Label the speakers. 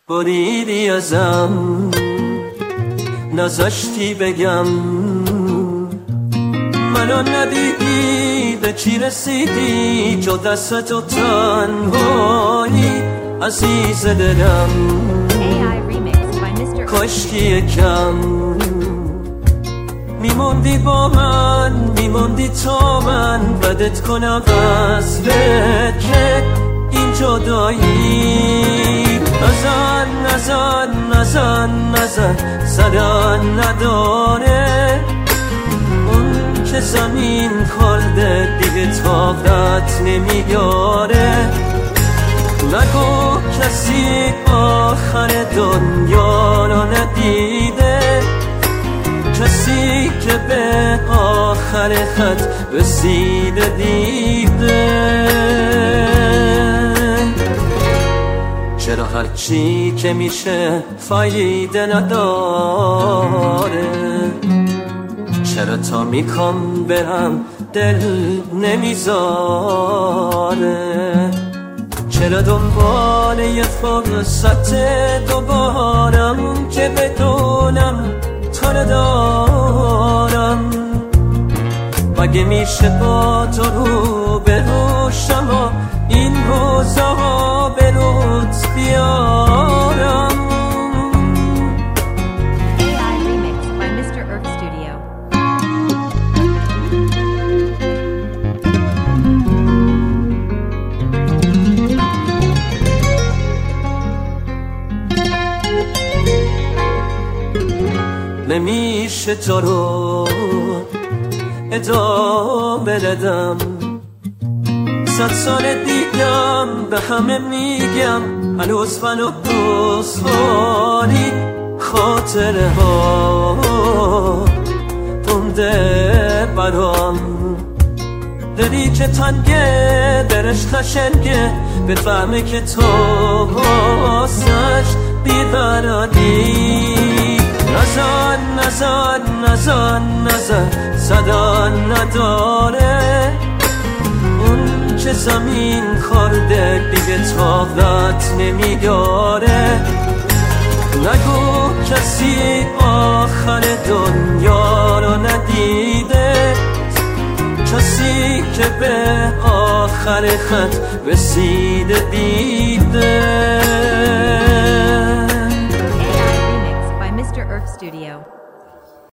Speaker 1: بریدی ازم نذاشتی بگم منو ندیدی به چی رسیدی جو دست و تنهایی عزیز دلم کاشکی یکم میموندی با من میموندی تا من بدت کنم از فکر این جدایی نزن نزن نزن نزن زدن نداره اون که زمین خورده دیگه طاقت نمیاره نگو کسی آخر دنیا رو ندیده کسی که به آخر خط رسیده دیده چرا هرچی که میشه فایده نداره چرا تا میخوام برم دل نمیذاره چرا دنبال یه فرصت دوبارم که بدونم تو ندارم مگه میشه با تو رو به روشم و این روزا به روز بیارم
Speaker 2: AI Remix by Mr. Earth Studio.
Speaker 1: نمیشه تو رو ادامه بدم 100 سال دیگم به همه میگم هنوز منو دوست داری خاطره ها مونده برام دلی که تنگه درش خشنگه به فهمه که تو واسش بیقراری نزن نزن نزن نزن زدن نداره اون که زمین خورده دیگه طاقت نمیاره نگو کسی آخر دنیا رو ندیده کسی که به آخر خط رسیده دیده
Speaker 2: AI Remix by Mr. Earth Studio.